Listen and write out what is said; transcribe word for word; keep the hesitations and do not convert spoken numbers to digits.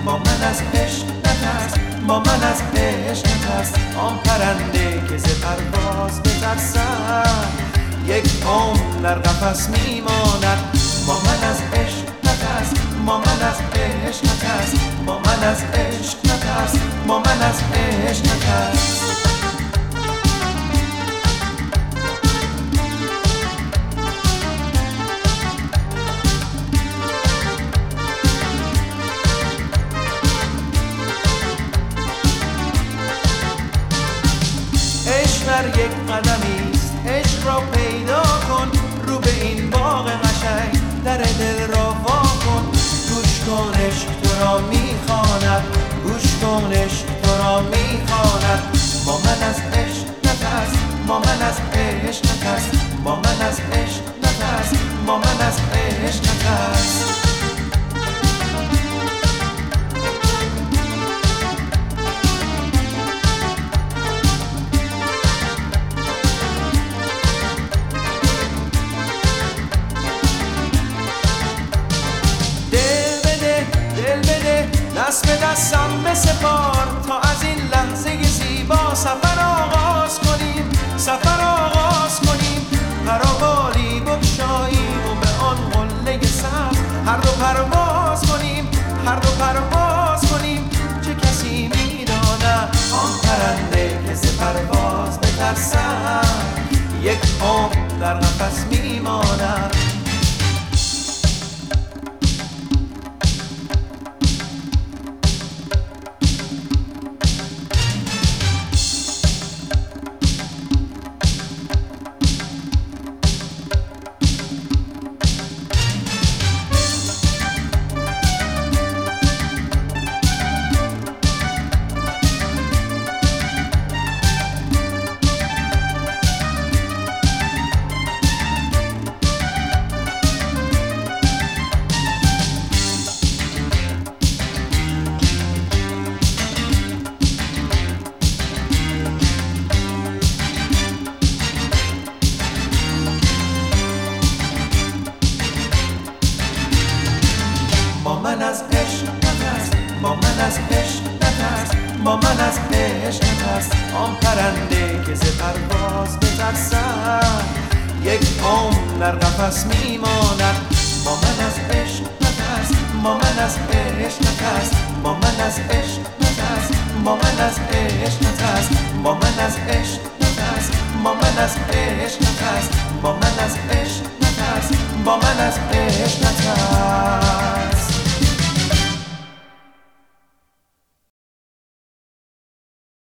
با من از عشق نترس، با من از عشق نترس. آن پرنده که ز پرواز بترسد یک عمر در قفس میماند. با من از عشق نترس، با من از عشق نترس، با من از عشق نترس، با من از عشق نترس. عشق یک قدمیست، عشق را پیدا کن، رو به این باغ قشنگ در دل را وا کن. گوش کن عشق تو را میخواند، گوش کن عشق تو را میخواند. با من از عشق نترس، با من از عشق نترس، با من از عشق نترس، با من از عشق نترس. دست به دستم بسپار تا از این لحظه زیبا سفر آغاز کنیم، سفر آغاز کنیم. پروالی بگشاییم و به آن قله سبز هر دو پرواز کنیم، هر دو پرواز کنیم. چه کسی میداند آن پرنده که ز پرواز بترسد یک عمر در قفس میماند. با من از عشق نترس، با من از عشق نترس، با من از عشق نترس. آن پرنده که ز پرواز بترسد یک عمر در قفس میماند. با من از عشق نترس، با من از عشق نترس، با من از عشق نترس، با من از عشق نترس، با من از عشق نترس، با من از عشق نترس، با من از عشق نترس، با من از عشق نترس.